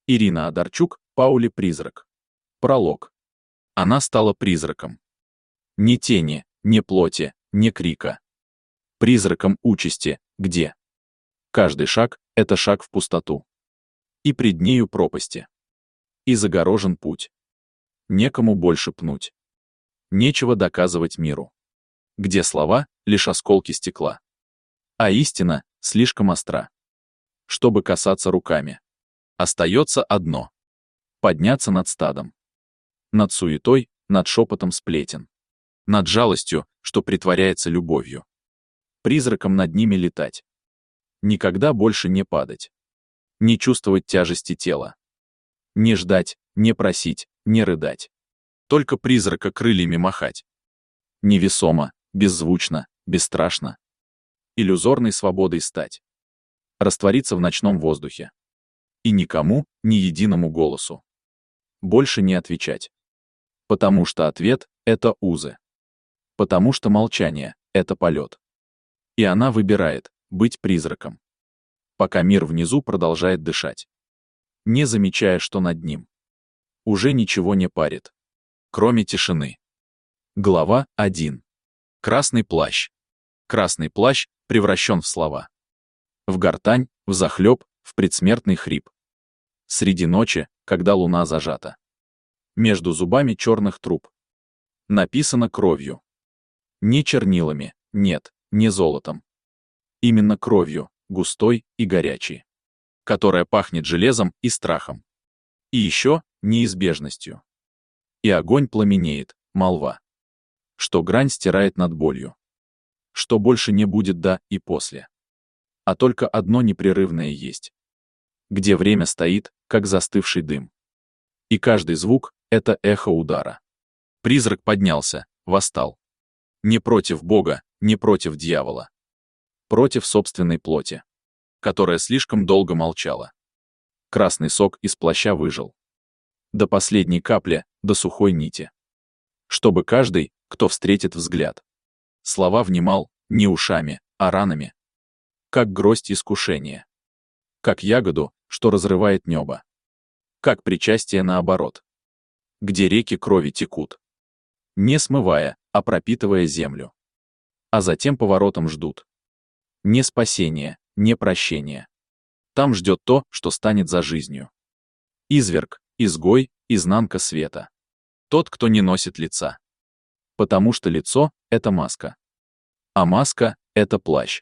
Ирина Одарчук, Паули призрак. Пролог. Она стала призраком. Ни тени, ни плоти, ни крика. Призраком участи, где каждый шаг — это шаг в пустоту. И пред нею пропасти. И загорожен путь. Некому больше пнуть. Нечего доказывать миру. Где слова — лишь осколки стекла. А истина слишком остра, чтобы касаться руками. Остается одно — подняться над стадом. Над суетой, над шепотом сплетен. Над жалостью, что притворяется любовью. Призраком над ними летать. Никогда больше не падать. Не чувствовать тяжести тела. Не ждать, не просить, не рыдать. Только призрака крыльями махать. Невесомо, беззвучно, бесстрашно. Иллюзорной свободой стать. Раствориться в ночном воздухе. И никому, ни единому голосу. Больше не отвечать. Потому что ответ — это узы. Потому что молчание — это полет. И она выбирает быть призраком. Пока мир внизу продолжает дышать. Не замечая, что над ним уже ничего не парит, кроме тишины. Глава 1. Красный плащ. Красный плащ превращен в слова. В гортань, взахлеб, в предсмертный хрип. Среди ночи, когда луна зажата. Между зубами черных труб. Написано кровью. Не чернилами, нет, не золотом. Именно кровью, густой и горячей. Которая пахнет железом и страхом. И еще неизбежностью. И огонь пламенеет, молва. Что грань стирает над болью. Что больше не будет до и после. А только одно непрерывное есть. Где время стоит, как застывший дым. И каждый звук — это эхо удара. Призрак поднялся, восстал. Не против Бога, не против дьявола. Против собственной плоти, которая слишком долго молчала. Красный сок из плаща выжил. До последней капли, до сухой нити. Чтобы каждый, кто встретит взгляд, слова внимал не ушами, а ранами. Как гроздь искушения. Как ягоду, что разрывает небо. Как причастие наоборот. Где реки крови текут. Не смывая, а пропитывая землю. А затем поворотом ждут. Не спасения, не прощения. Там ждет то, что станет за жизнью. Изверг, изгой, изнанка света. Тот, кто не носит лица. Потому что лицо — это маска. А маска — это плащ.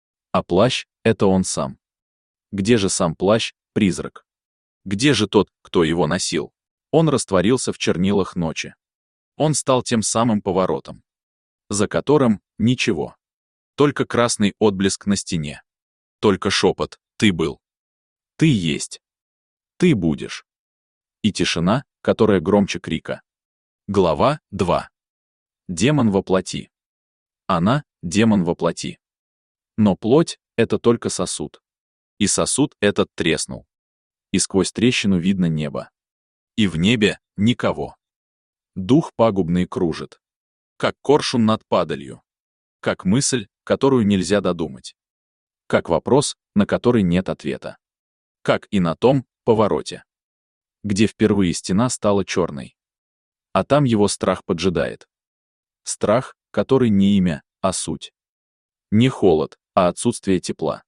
А плащ — это он сам. Где же сам плащ, призрак? Где же тот, кто его носил? Он растворился в чернилах ночи. Он стал тем самым поворотом, за которым ничего. Только красный отблеск на стене. Только шепот «ты был». Ты есть. Ты будешь. И тишина, которая громче крика. Глава 2. Демон во плоти. Она — демон во плоти. Но плоть — это только сосуд. И сосуд этот треснул. И сквозь трещину видно небо. И в небе никого. Дух пагубный кружит. Как коршун над падалью. Как мысль, которую нельзя додумать. Как вопрос, на который нет ответа. Как и на том повороте. Где впервые стена стала черной. А там его страх поджидает. Страх, который не имя, а суть. Не холод, а отсутствие тепла.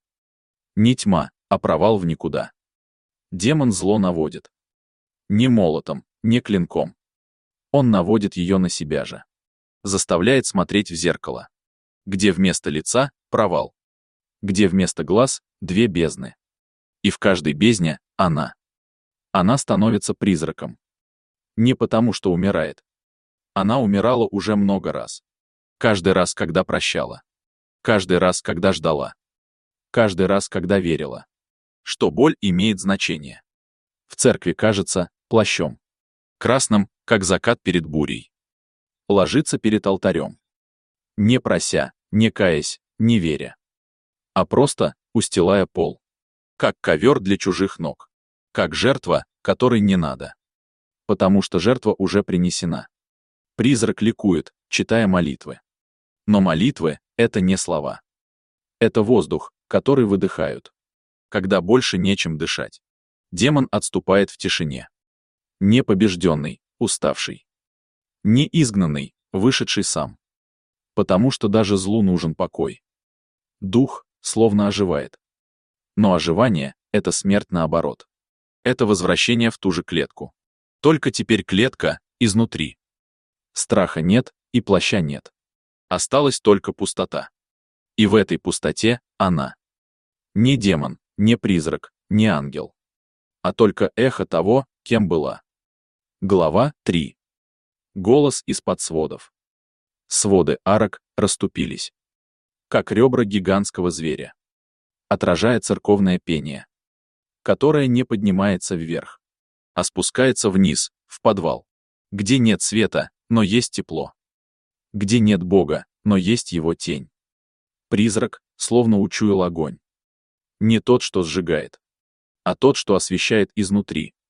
Не тьма, а провал в никуда. Демон зло наводит. Не молотом, не клинком. Он наводит ее на себя же. Заставляет смотреть в зеркало. Где вместо лица — провал. Где вместо глаз — две бездны. И в каждой бездне — она. Она становится призраком. Не потому, что умирает. Она умирала уже много раз. Каждый раз, когда прощала. Каждый раз, когда ждала. Каждый раз, когда верила. Что боль имеет значение. В церкви кажется плащом. Красным, как закат перед бурей. Ложится перед алтарем. Не прося, не каясь, не веря. А просто устилая пол. Как ковер для чужих ног. Как жертва, которой не надо. Потому что жертва уже принесена. Призрак ликует, читая молитвы. Но молитвы — это не слова. Это воздух, который выдыхают. Когда больше нечем дышать. Демон отступает в тишине. Не побежденный, уставший. Не изгнанный, вышедший сам. Потому что даже злу нужен покой. Дух словно оживает. Но оживание — это смерть наоборот. Это возвращение в ту же клетку. Только теперь клетка изнутри. Страха нет и плаща нет. Осталась только пустота. И в этой пустоте она. Не демон, не призрак, не ангел. А только эхо того, кем была. Глава 3. Голос из-под сводов. Своды арок расступились. Как ребра гигантского зверя. Отражая церковное пение. Которое не поднимается вверх, а спускается вниз, в подвал. Где нет света, но есть тепло. Где нет Бога, но есть его тень. Призрак словно учуял огонь. Не тот, что сжигает, а тот, что освещает изнутри,